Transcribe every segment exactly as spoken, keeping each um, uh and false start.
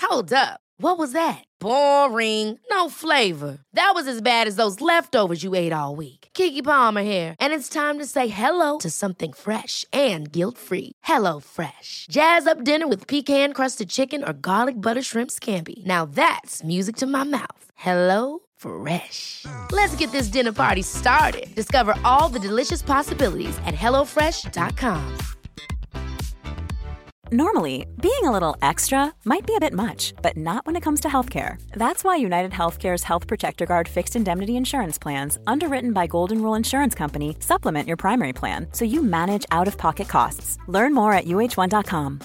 Hold up. What was that? Boring. No flavor. That was as bad as those leftovers you ate all week. Keke Palmer here, and it's time to say hello to something fresh and guilt-free. Hello Fresh. Jazz up dinner with pecan-crusted chicken or garlic butter shrimp scampi. Now that's music to my mouth. Hello Fresh. Let's get this dinner party started. Discover all the delicious possibilities at hello fresh dot com. Normally, being a little extra might be a bit much, but not when it comes to healthcare. That's why United Healthcare's Health Protector Guard fixed indemnity insurance plans, underwritten by Golden Rule Insurance Company, supplement your primary plan so you manage out-of-pocket costs. Learn more at U H one dot com.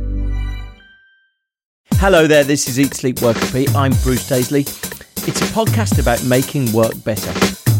Hello there, this is Eat, Sleep, Work, Repeat. I'm Bruce Daisley. It's a podcast about making work better.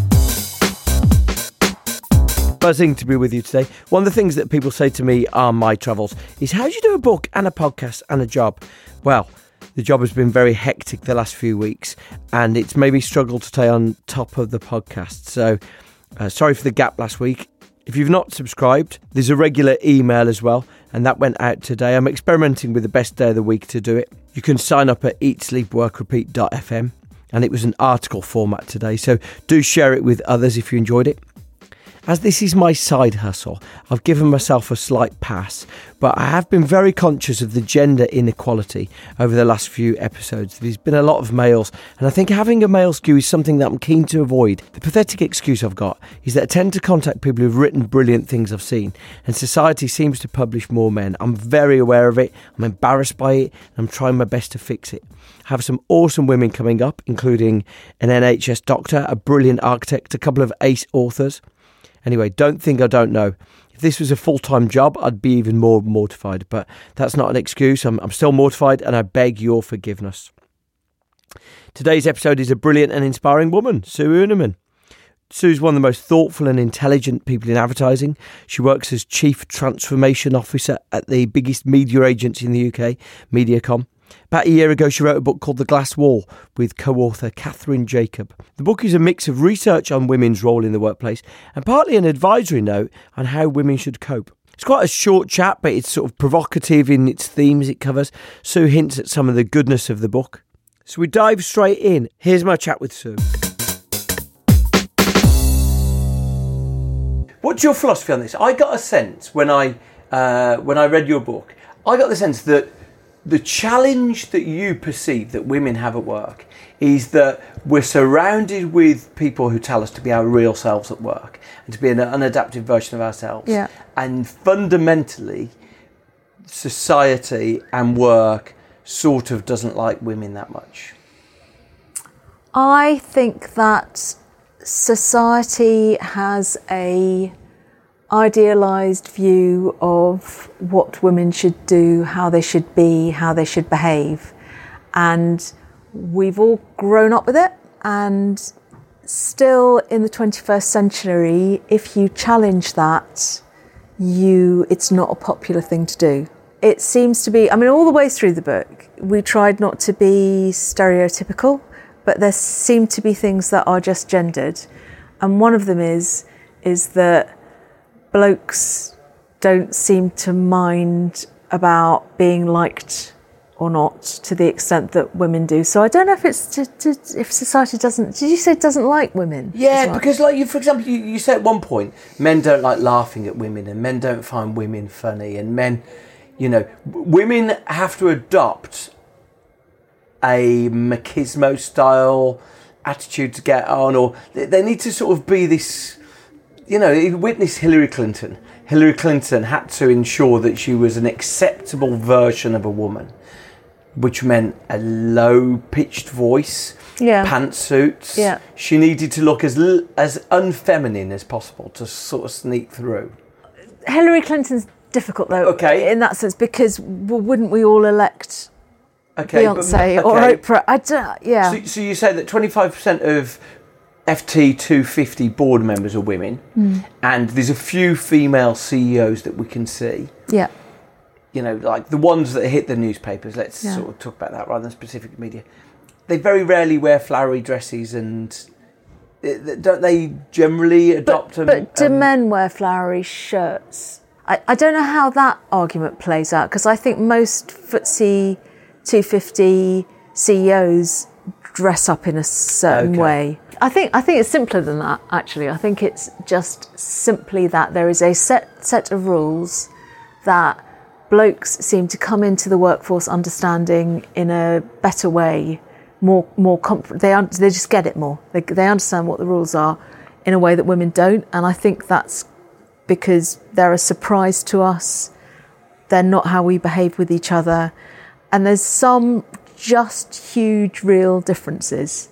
Buzzing to be with you today. One of the things that people say to me on my travels is, how do you do a book and a podcast and a job? Well, the job has been very hectic the last few weeks, and it's made me struggle to stay on top of the podcast. So uh, sorry for the gap last week. If you've not subscribed, there's a regular email as well, and that went out today. I'm experimenting with the best day of the week to do it. You can sign up at eat sleep work repeat dot f m, and it was an article format today, so do share it with others if you enjoyed it. As this is my side hustle, I've given myself a slight pass, but I have been very conscious of the gender inequality over the last few episodes. There's been a lot of males, and I think having a male skew is something that I'm keen to avoid. The pathetic excuse I've got is that I tend to contact people who've written brilliant things I've seen, and society seems to publish more men. I'm very aware of it, I'm embarrassed by it, and I'm trying my best to fix it. I have some awesome women coming up, including an N H S doctor, a brilliant architect, a couple of ace authors. Anyway, don't think I don't know. If this was a full-time job, I'd be even more mortified, but that's not an excuse. I'm, I'm still mortified, and I beg your forgiveness. Today's episode is a brilliant and inspiring woman, Sue Unerman. Sue's one of the most thoughtful and intelligent people in advertising. She works as Chief Transformation Officer at the biggest media agency in the U K, Mediacom. About a year ago, she wrote a book called The Glass Wall with co-author Catherine Jacob. The book is a mix of research on women's role in the workplace and partly an advisory note on how women should cope. It's quite a short chat, but it's sort of provocative in its themes it covers. Sue hints at some of the goodness of the book. So we dive straight in. Here's my chat with Sue. What's your philosophy on this? I got a sense when I uh, when I read your book, I got the sense that the challenge that you perceive that women have at work is that we're surrounded with people who tell us to be our real selves at work and to be an unadapted version of ourselves. Yeah. And fundamentally, society and work sort of doesn't like women that much. I think that society has a idealised view of what women should do, how they should be, how they should behave, and we've all grown up with it. And still in the twenty-first century, if you challenge that, you it's not a popular thing to do. It seems to be, I mean, all the way through the book, we tried not to be stereotypical, but there seem to be things that are just gendered, and one of them is is that blokes don't seem to mind about being liked or not to the extent that women do. So I don't know if it's to, to, if society doesn't. Did you say it doesn't like women? Yeah, because like you, for example, you, you said at one point, men don't like laughing at women, and men don't find women funny, and men, you know, women have to adopt a machismo style attitude to get on, or they, they need to sort of be this. You know, witness Hillary Clinton. Hillary Clinton had to ensure that she was an acceptable version of a woman, which meant a low-pitched voice, yeah. pantsuits. Yeah. She needed to look as as unfeminine as possible to sort of sneak through. Hillary Clinton's difficult, though, okay. in that sense, because well, wouldn't we all elect okay, Beyonce but, or okay. Oprah? I don't, yeah. So, so you say that twenty-five percent of F T two fifty board members are women, mm. and there's a few female C E Os that we can see. Yeah. You know, like the ones that hit the newspapers, let's yeah. sort of talk about that rather than specific media. They very rarely wear flowery dresses, and don't they generally adopt but, them? But do um, men wear flowery shirts? I, I don't know how that argument plays out, because I think most footsie two hundred fifty C E Os dress up in a certain Okay. way. I think I think it's simpler than that, actually. I think it's just simply that there is a set set of rules that blokes seem to come into the workforce understanding in a better way, more more comfort. They un- they just get it more. They they understand what the rules are in a way that women don't, and I think that's because they're a surprise to us. They're not how we behave with each other, and there's some just huge, real differences.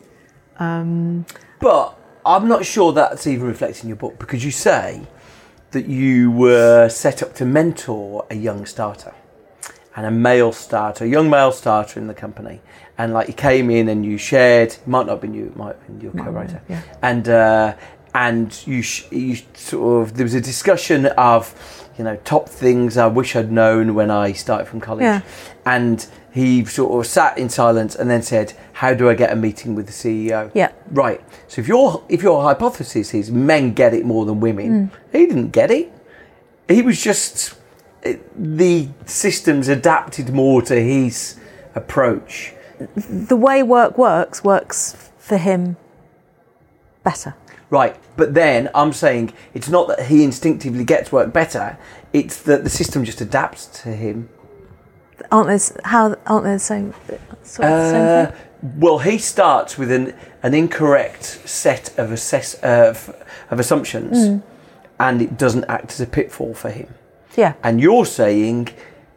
Um, But I'm not sure that's even reflected in your book, because you say that you were set up to mentor a young starter and a male starter, a young male starter in the company. And like you came in and you shared, it might not have been you, it might have been your co-writer. yeah. And uh, and you, sh- you sort of, there was a discussion of, you know, top things I wish I'd known when I started from college. Yeah. And he sort of sat in silence and then said, how do I get a meeting with the C E O? Yeah. Right. So if your if your hypothesis is men get it more than women, he didn't get it. He was just, it, the systems adapted more to his approach. the way work works works for him better. Right. But then I'm saying it's not that he instinctively gets work better, it's that the system just adapts to him. Aren't they? How aren't they the same? Sort of the same Uh, thing? well, he starts with an, an incorrect set of assess of, of assumptions, and it doesn't act as a pitfall for him. Yeah. And you're saying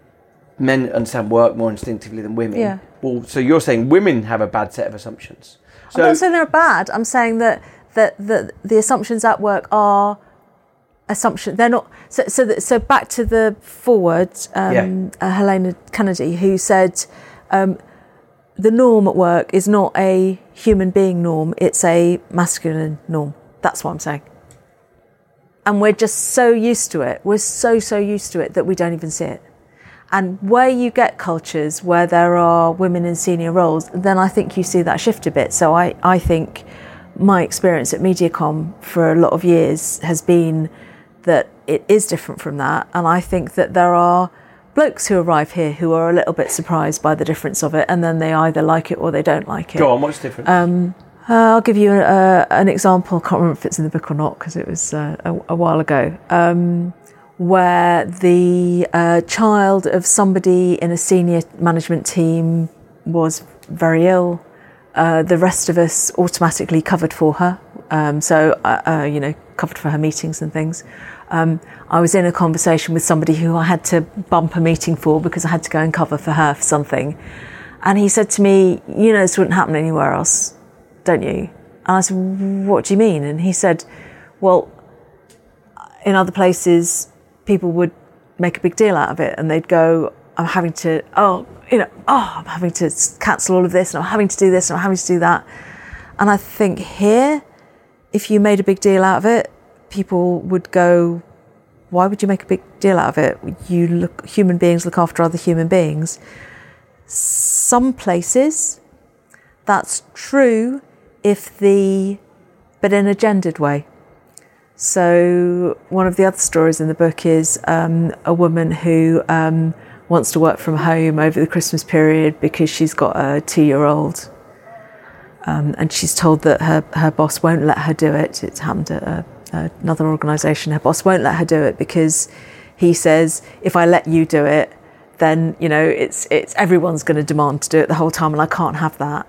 men understand work more instinctively than women. Yeah. Well, so you're saying women have a bad set of assumptions. So, I'm not saying they're bad. I'm saying that that that the assumptions at work are assumption. They're not. So so that, so back to the forward. Um, Yeah. uh, Helena Kennedy, who said, um, the norm at work is not a human being norm. It's a masculine norm. That's what I'm saying. And we're just so used to it. We're so so used to it that we don't even see it. And where you get cultures where there are women in senior roles, then I think you see that shift a bit. So I, I think my experience at Mediacom for a lot of years has been that it is different from that. And I think that there are blokes who arrive here who are a little bit surprised by the difference of it, and then they either like it or they don't like it. go on, what's different? Um, uh, I'll give you a, an example. I can't remember if it's in the book or not because it was uh, a, a while ago. Um, where the uh, child of somebody in a senior management team was very ill. Uh, the rest of us automatically covered for her. Um, so, uh, uh, you know, covered for her meetings and things. Um, I was in a conversation with somebody who I had to bump a meeting for because I had to go and cover for her for something. And he said to me, you know, this wouldn't happen anywhere else, don't you? And I said, what do you mean? And he said, well, in other places, people would make a big deal out of it and they'd go, I'm having to, oh, you know, oh, I'm having to cancel all of this and I'm having to do this and I'm having to do that. And I think here, if you made a big deal out of it, people would go, why would you make a big deal out of it? You look, human beings look after other human beings. Some places, that's true if the, but in a gendered way. So one of the other stories in the book is um, a woman who um, wants to work from home over the Christmas period because she's got a two-year-old, um, and she's told that her, her boss won't let her do it. It's happened at a, another organisation. Her boss won't let her do it because he says, if I let you do it, then you know it's it's everyone's going to demand to do it the whole time, and I can't have that.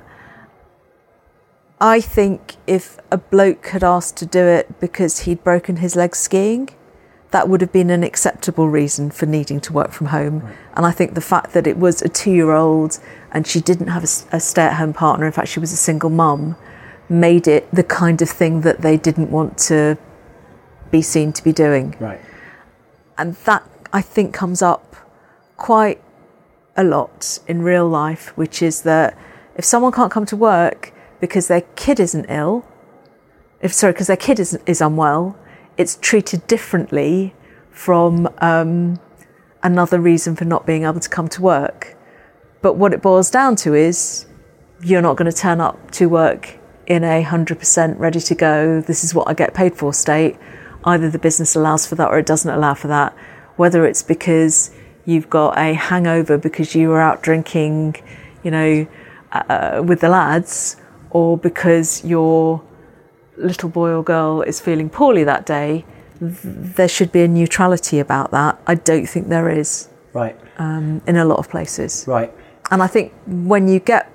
I think if a bloke had asked to do it because he'd broken his leg skiing, that would have been an acceptable reason for needing to work from home. Right. And I think the fact that it was a two-year-old and she didn't have a, a stay-at-home partner, in fact she was a single mum, made it the kind of thing that they didn't want to be seen to be doing. Right. And that, I think, comes up quite a lot in real life, which is that if someone can't come to work because their kid isn't ill, if sorry, because their kid is, is unwell, it's treated differently from um, another reason for not being able to come to work. But what it boils down to is you're not going to turn up to work in a one hundred percent ready to go, this is what I get paid for state. Either the business allows for that or it doesn't allow for that. Whether it's because you've got a hangover because you were out drinking you know, uh, with the lads, or because your little boy or girl is feeling poorly that day, th- there should be a neutrality about that. I don't think there is. Right. Um, in a lot of places. Right. And I think when you get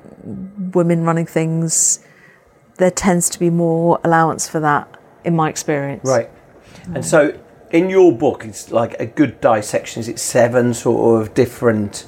women running things, there tends to be more allowance for that, in my experience. Right. And so in your book, it's like a good dissection. Is it seven sort of different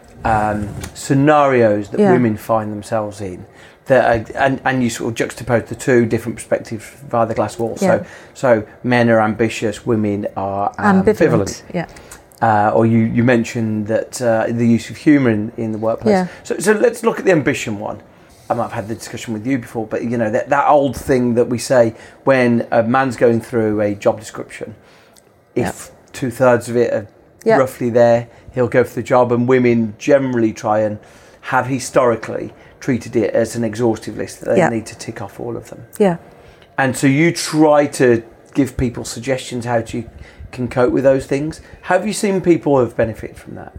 um, scenarios that Yeah. women find themselves in? That are, and, and you sort of juxtapose the two different perspectives via the glass wall. Yeah. So, so men are ambitious, women are ambivalent. Ambivalent. Yeah. Uh, or you, you mentioned that uh, the use of humour in, in the workplace. Yeah. So, so let's look at the ambition one. I might have had the discussion with you before, but you know that, that old thing that we say when a man's going through a job description, if Yeah. two thirds of it are Yeah. roughly there, he'll go for the job. And women generally try and have historically treated it as an exhaustive list that they Yeah. need to tick off all of them. Yeah. And so you try to give people suggestions how to can cope with those things. Have you seen people who have benefited from that?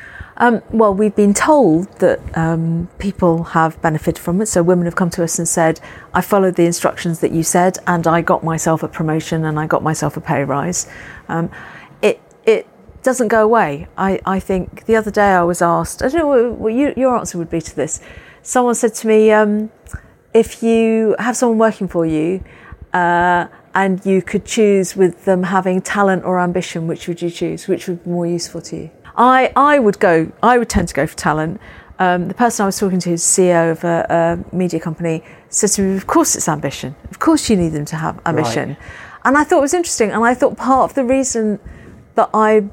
Um, well, we've been told that um, people have benefited from it. So women have come to us and said, I followed the instructions that you said and I got myself a promotion and I got myself a pay rise. Um, it it doesn't go away. I, I think the other day I was asked, I don't know what, what you, your answer would be to this. Someone said to me, um, if you have someone working for you uh, and you could choose with them having talent or ambition, which would you choose? Which would be more useful to you? I, I would go, I would tend to go for talent. Um, the person I was talking to, who's C E O of a, a media company, said to me, of course it's ambition. Of course you need them to have ambition. Right. And I thought it was interesting. And I thought part of the reason that I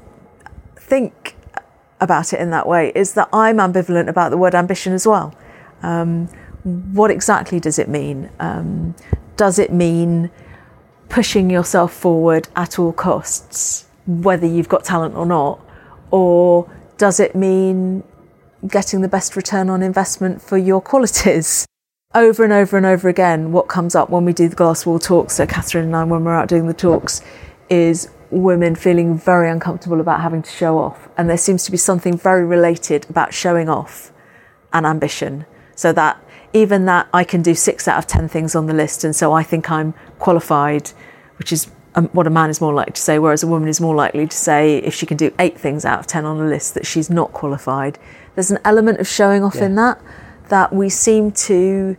think about it in that way is that I'm ambivalent about the word ambition as well. Um, what exactly does it mean? Um, does it mean pushing yourself forward at all costs, whether you've got talent or not? Or does it mean getting the best return on investment for your qualities? Over and over and over again, what comes up when we do the glass wall talks, so Catherine and I, when we're out doing the talks, is women feeling very uncomfortable about having to show off. And there seems to be something very related about showing off and ambition. So that even that I can do six out of ten things on the list, and so I think I'm qualified, which is um, what a man is more likely to say, whereas a woman is more likely to say if she can do eight things out of ten on a list that she's not qualified. There's an element of showing off yeah. in that, that we seem to,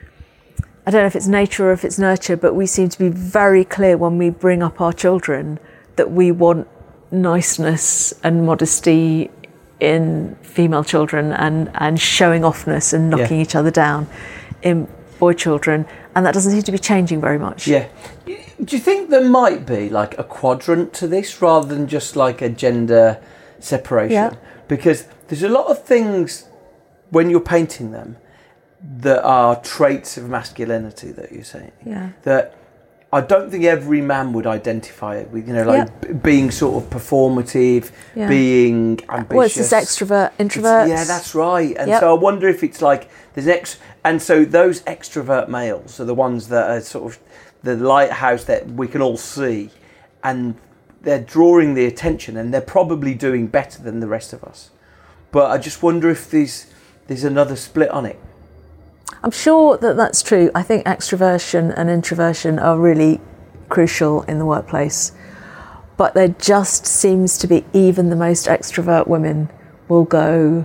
I don't know if it's nature or if it's nurture, but we seem to be very clear when we bring up our children that we want niceness and modesty in female children and, and showing offness and knocking yeah. each other down in boy children. And that doesn't seem to be changing very much. Yeah. Do you think there might be like a quadrant to this rather than just like a gender separation? Yeah. Because there's a lot of things when you're painting them that are traits of masculinity that you're saying. Yeah. That I don't think every man would identify it with, you know, like yeah. b- being sort of performative, yeah. being ambitious. Well, it's this extrovert, introvert. Yeah, that's right. And yep. so I wonder if it's like there's ex, and so those extrovert males are the ones that are sort of the lighthouse that we can all see, and they're drawing the attention, and they're probably doing better than the rest of us. But I just wonder if there's there's another split on it. I'm sure that that's true. I think extroversion and introversion are really crucial in the workplace. But there just seems to be, even the most extrovert women will go,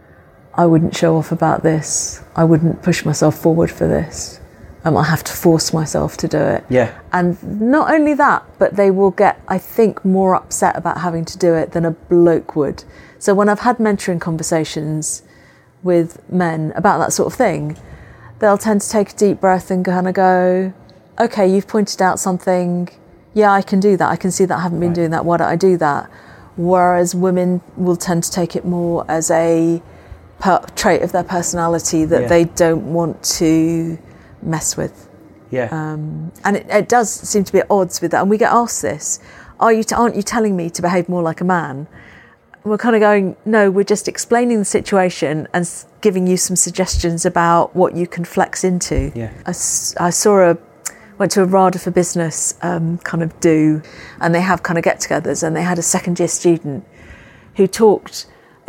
I wouldn't show off about this. I wouldn't push myself forward for this. Um, I have to force myself to do it. Yeah. And not only that, but they will get, I think, more upset about having to do it than a bloke would. So when I've had mentoring conversations with men about that sort of thing, they'll tend to take a deep breath and kind of go, okay, you've pointed out something. Yeah, I can do that. I can see that I haven't been right. doing that. Why don't I do that? Whereas women will tend to take it more as a per- trait of their personality that yeah. they don't want to mess with. Yeah. Um, and it, it does seem to be at odds with that. And we get asked this, Are you t- aren't you telling me to behave more like a man? We're kind of going, no, we're just explaining the situation and s- giving you some suggestions about what you can flex into. Yeah. I, s- I saw a, went to a RADA for Business um, kind of do, and they have kind of get-togethers, and they had a second year student who talked,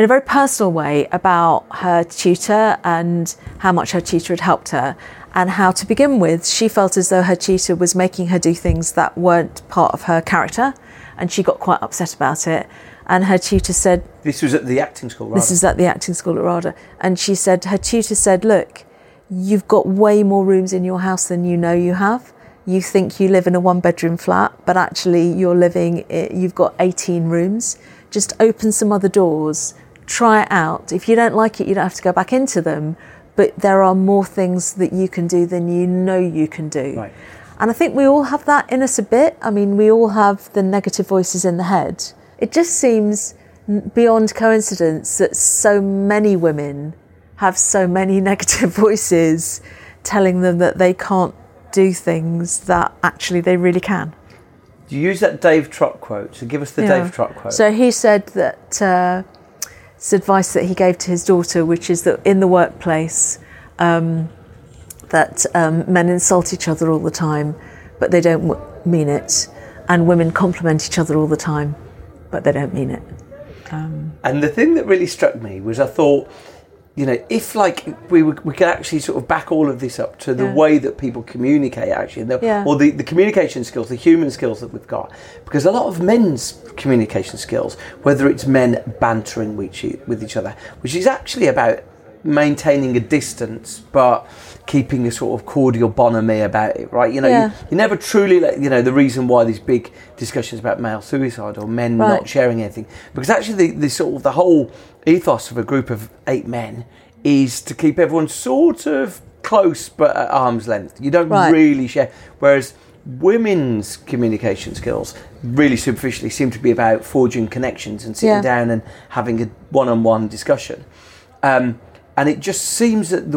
in a very personal way about her tutor and how much her tutor had helped her, and how, to begin with, she felt as though her tutor was making her do things that weren't part of her character, and she got quite upset about it. And her tutor said... This was at the acting school, right? This was at the acting school at RADA. And she said, her tutor said, look, you've got way more rooms in your house than you know you have. You think you live in a one-bedroom flat, but actually you're living, you've got eighteen rooms. Just open some other doors, try it out. If you don't like it, you don't have to go back into them, but there are more things that you can do than you know you can do. Right. And I think we all have that in us a bit. I mean, we all have the negative voices in the head. It just seems beyond coincidence that so many women have so many negative voices telling them that they can't do things that actually they really can. You use that Dave Trott quote, so give us the Yeah. Dave Trott quote. So he said that uh, it's advice that he gave to his daughter, which is that in the workplace, um, that um, men insult each other all the time, but they don't w- mean it, and women compliment each other all the time, but they don't mean it. Um, and the thing that really struck me was I thought, you know, if like we were, we could actually sort of back all of this up to the Yeah. way that people communicate, actually, the, Yeah. or the, the communication skills, the human skills that we've got, because a lot of men's communication skills, whether it's men bantering with each, with each other, which is actually about maintaining a distance but keeping a sort of cordial bonhomie about it, right? You know, Yeah. you, you never truly, let, you know, the reason why these big discussions about male suicide or men Right. not sharing anything, because actually the, the sort of the whole ethos of a group of eight men is to keep everyone sort of close but at arm's length. You don't Right. really share, whereas women's communication skills really superficially seem to be about forging connections and sitting Yeah. down and having a one-on-one discussion. Um, and it just seems that the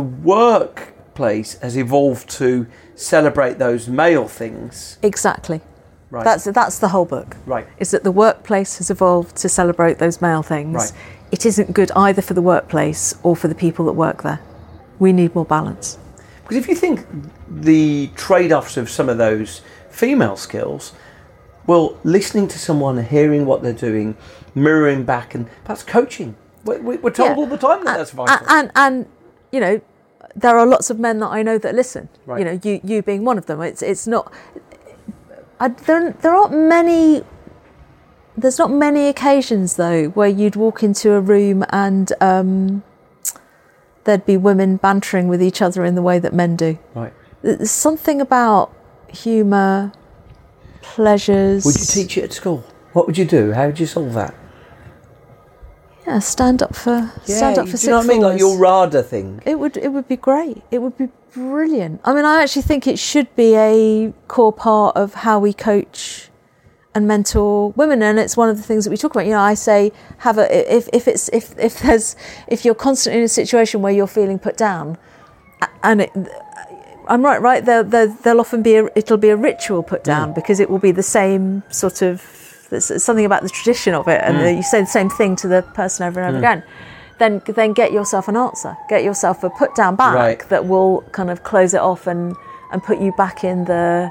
workplace has evolved to celebrate those male things. exactly. Right. That's that's the whole book. Right. Is that the workplace has evolved to celebrate those male things. Right. It isn't good either for the workplace or for the people that work there. We need more balance. Because if you think the trade-offs of some of those female skills, well, listening to someone, hearing what they're doing, mirroring back, and perhaps coaching. We're, we're told Yeah. all the time that that's vital. And, and, and, you know, there are lots of men that I know that listen. Right. You know, you, you being one of them. It's it's not... I, there, there aren't many... There's not many occasions, though, where you'd walk into a room and um, there'd be women bantering with each other in the way that men do. Right. There's something about humour, pleasures... Would you teach it at school? What would you do? How would you solve that? Yeah, stand up for stand up do for you know what I mean? Like your RADA thing. It would it would be great. It would be brilliant. I mean, I actually think it should be a core part of how we coach and mentor women, and it's one of the things that we talk about. You know, I say have a if if it's if if there's if you're constantly in a situation where you're feeling put down, and it, I'm right, right. There there'll often be a, it'll be a ritual put down Mm. because it will be the same sort of. There's something about the tradition of it, and Mm. you say the same thing to the person over and over again. Then, then get yourself an answer. Get yourself a put down back Right. that will kind of close it off and, and put you back in the.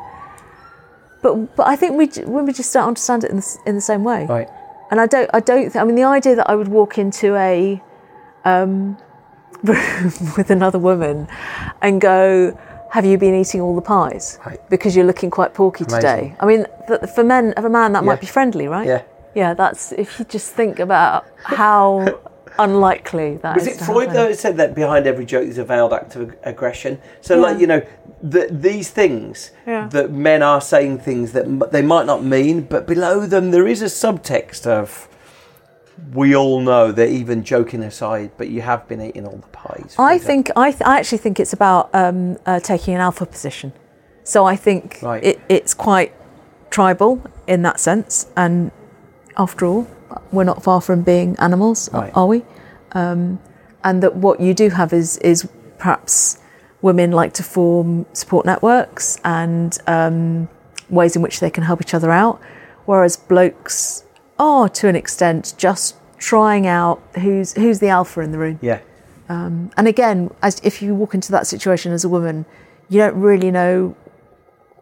But but I think we when we just don't understand it in the, in the same way. Right. And I don't I don't think I mean the idea that I would walk into a um, room with another woman and go, have you been eating all the pies? Right. Because you're looking quite porky Amazing. today. I mean, th- for men, for a man, that Yeah. might be friendly, right? Yeah. Yeah, that's if you just think about how unlikely that Was is it to Freud happen. though that said that behind every joke there's a veiled act of ag- aggression? So, Yeah. like, you know, the, these things Yeah. that men are saying things that m- they might not mean, but below them there is a subtext of, we all know that even joking aside, but you have been eating all the pies. for I example. think I, th- I actually think it's about um, uh, taking an alpha position. So I think Right. it, it's quite tribal in that sense. And after all, we're not far from being animals, Right. are we? Um, and that what you do have is is perhaps women like to form support networks and um, ways in which they can help each other out, whereas blokes are to an extent just trying out who's who's the alpha in the room. Yeah. And again, as if you walk into that situation as a woman, you don't really know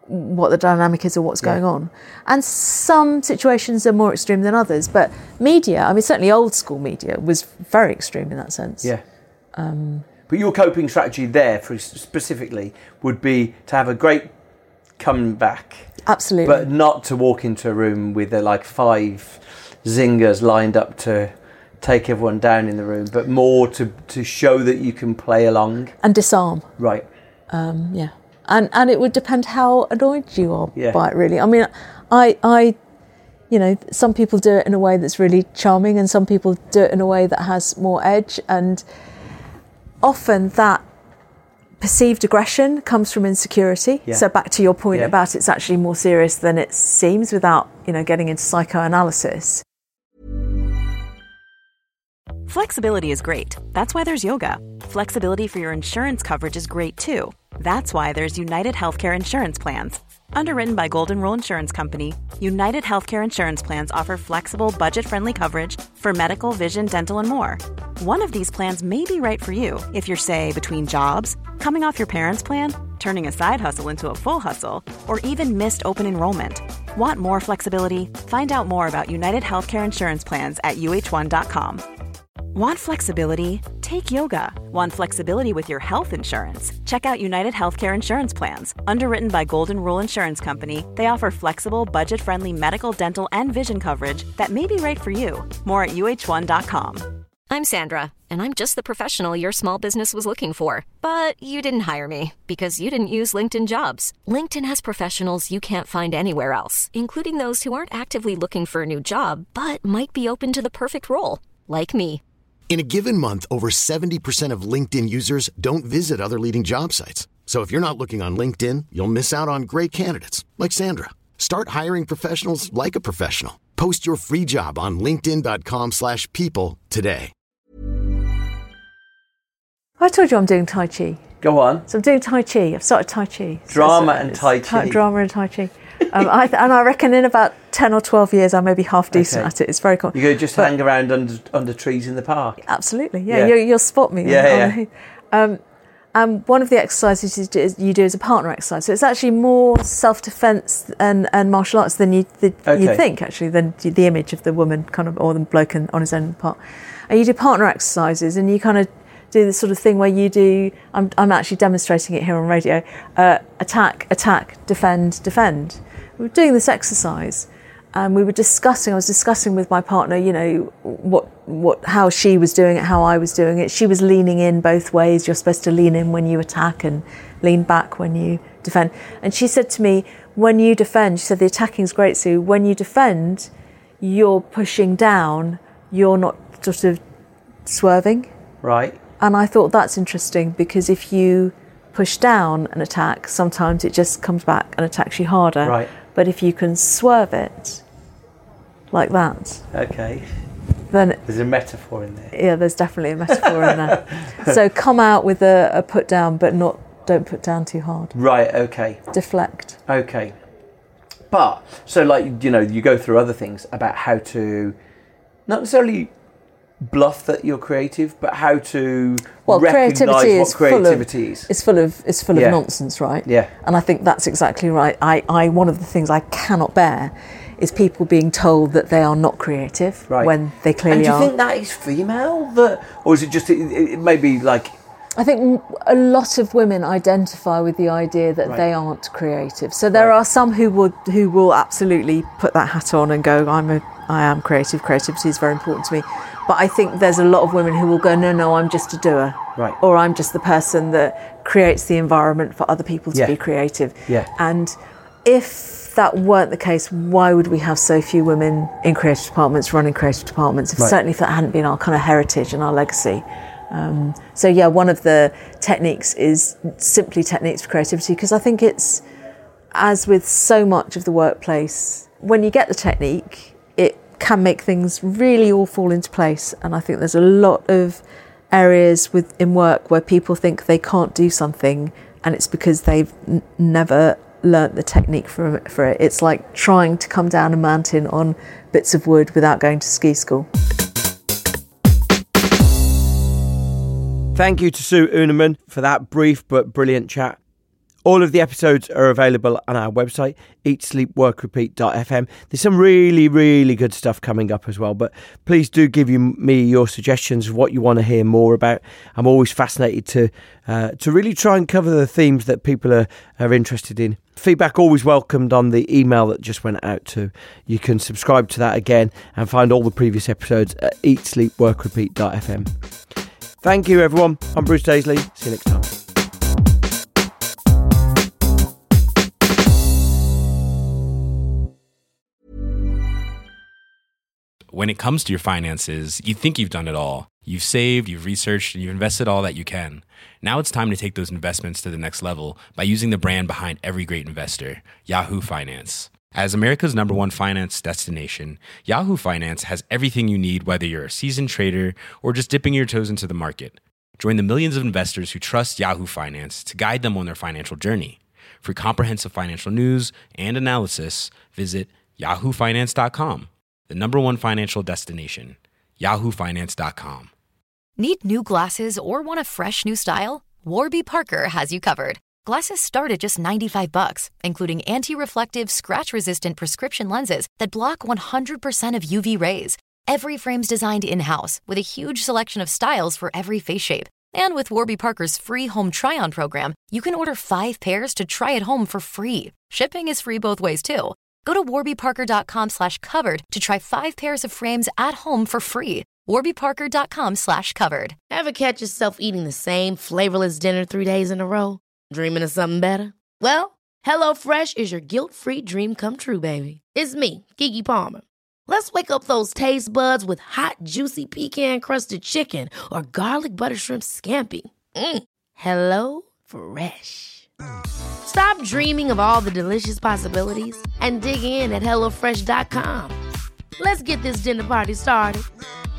what the dynamic is or what's Yeah. going on. And some situations are more extreme than others, but media, I mean, certainly old school media was very extreme in that sense. Yeah. Um, but your coping strategy there, for specifically, would be to have a great comeback. Absolutely. But not to walk into a room with uh, like five zingers lined up to take everyone down in the room, but more to, to show that you can play along. And disarm. Right. Um, yeah. And and it would depend how annoyed you are Yeah. by it, really. I mean, I, I, you know, some people do it in a way that's really charming and some people do it in a way that has more edge. And often that perceived aggression comes from insecurity. Yeah. So back to your point Yeah. about it's actually more serious than it seems without, you know, getting into psychoanalysis. Flexibility is great. That's why there's yoga. Flexibility for your insurance coverage is great too. That's why there's United Healthcare Insurance Plans. Underwritten by Golden Rule Insurance Company, United Healthcare Insurance Plans offer flexible, budget-friendly coverage for medical, vision, dental, and more. One of these plans may be right for you if you're, say, between jobs, coming off your parents' plan, turning a side hustle into a full hustle, or even missed open enrollment. Want more flexibility? Find out more about United Healthcare Insurance Plans at U H one dot com. Want flexibility? Take yoga. Want flexibility with your health insurance? Check out United Healthcare Insurance Plans. Underwritten by Golden Rule Insurance Company, they offer flexible, budget-friendly medical, dental, and vision coverage that may be right for you. More at U H one dot com. I'm Sandra, and I'm just the professional your small business was looking for. But you didn't hire me because you didn't use LinkedIn Jobs. LinkedIn has professionals you can't find anywhere else, including those who aren't actively looking for a new job, but might be open to the perfect role, like me. In a given month, over seventy percent of LinkedIn users don't visit other leading job sites. So if you're not looking on LinkedIn, you'll miss out on great candidates like Sandra. Start hiring professionals like a professional. Post your free job on linkedin dot com slash people today. I told you I'm doing Tai Chi. Go on. So I'm doing Tai Chi. I've started Tai Chi. So Drama it's- and it's Tai Chi. Drama and Tai Chi. Um, I th- and I reckon in about ten or twelve years I may be half decent Okay. at it. It's very cool. You go just But- hang around under under trees in the park. Absolutely, yeah. Yeah. You, you'll spot me. Yeah, on, on um, and one of the exercises you do, is, you do is a partner exercise. So it's actually more self-defense and, and martial arts than you the, Okay. you think, actually, than the image of the woman kind of or the bloke in, on his own part. And you do partner exercises, and you kind of do this sort of thing where you do. I'm I'm actually demonstrating it here on radio. Uh, attack, attack, defend, defend. We were doing this exercise. And we were discussing, I was discussing with my partner, you know, what, what, how she was doing it, how I was doing it. She was leaning in both ways. You're supposed to lean in when you attack and lean back when you defend. And she said to me, when you defend, she said, the attacking's great, Sue. When you defend, you're pushing down, you're not sort of swerving. Right. And I thought that's interesting because if you push down an attack, sometimes it just comes back and attacks you harder. Right. But if you can swerve it like that, Okay. then There's a metaphor in there. yeah, there's definitely a metaphor in there. So come out with a, a put down, but not don't put down too hard. Right. Okay. Deflect. Okay. But so like you know you go through other things about how to not necessarily bluff that you're creative, but how to Well, recognise creativity what is full of creativity is. it's full of it's full Yeah. of nonsense, right? Yeah. And I think that's exactly right. I, I one of the things I cannot bear is people being told that they are not creative Right. when they clearly And do you are. think that is female, that, or is it just it, it may be like I think a lot of women identify with the idea that Right. they aren't creative. So there Right. are some who would who will absolutely put that hat on and go, I'm a I am creative. Creativity is very important to me. But I think there's a lot of women who will go, no, no, I'm just a doer. Right. Or I'm just the person that creates the environment for other people to Yeah. be creative. Yeah. And if that weren't the case, why would we have so few women in creative departments, running creative departments? If, Right. Certainly if that hadn't been our kind of heritage and our legacy. Um, so yeah, one of the techniques is simply techniques for creativity, because I think it's, as with so much of the workplace, when you get the technique, it can make things really all fall into place. And I think there's a lot of areas with in work where people think they can't do something, and it's because they've n- never learnt the technique for, for it. It's like trying to come down a mountain on bits of wood without going to ski school. Thank you to Sue Unerman for that brief but brilliant chat. All of the episodes are available on our website, eat sleep work repeat dot f m. There's some really, really good stuff coming up as well, but please do give you, me your suggestions of what you want to hear more about. I'm always fascinated to uh, to really try and cover the themes that people are, are interested in. Feedback always welcomed on the email that just went out to. You can subscribe to that again and find all the previous episodes at eat sleep work repeat dot f m. Thank you, everyone. I'm Bruce Daisley. See you next time. When it comes to your finances, you think you've done it all. You've saved, you've researched, and you've invested all that you can. Now it's time to take those investments to the next level by using the brand behind every great investor, Yahoo Finance. As America's number one finance destination, Yahoo Finance has everything you need, whether you're a seasoned trader or just dipping your toes into the market. Join the millions of investors who trust Yahoo Finance to guide them on their financial journey. For comprehensive financial news and analysis, visit yahoo finance dot com. The number one financial destination, yahoo finance dot com. Need new glasses or want a fresh new style? Warby Parker has you covered. Glasses start at just ninety-five bucks, including anti-reflective, scratch-resistant prescription lenses that block one hundred percent of U V rays. Every frame's designed in-house with a huge selection of styles for every face shape. And with Warby Parker's free home try-on program, you can order five pairs to try at home for free. Shipping is free both ways, too. Go to warby parker dot com slash covered to try five pairs of frames at home for free. warby parker dot com slash covered. Ever catch yourself eating the same flavorless dinner three days in a row? Dreaming of something better? Well, HelloFresh is your guilt-free dream come true, baby. It's me, Keke Palmer. Let's wake up those taste buds with hot, juicy pecan-crusted chicken or garlic butter shrimp scampi. Mm. Hello Fresh. Stop dreaming of all the delicious possibilities and dig in at hello fresh dot com. Let's get this dinner party started.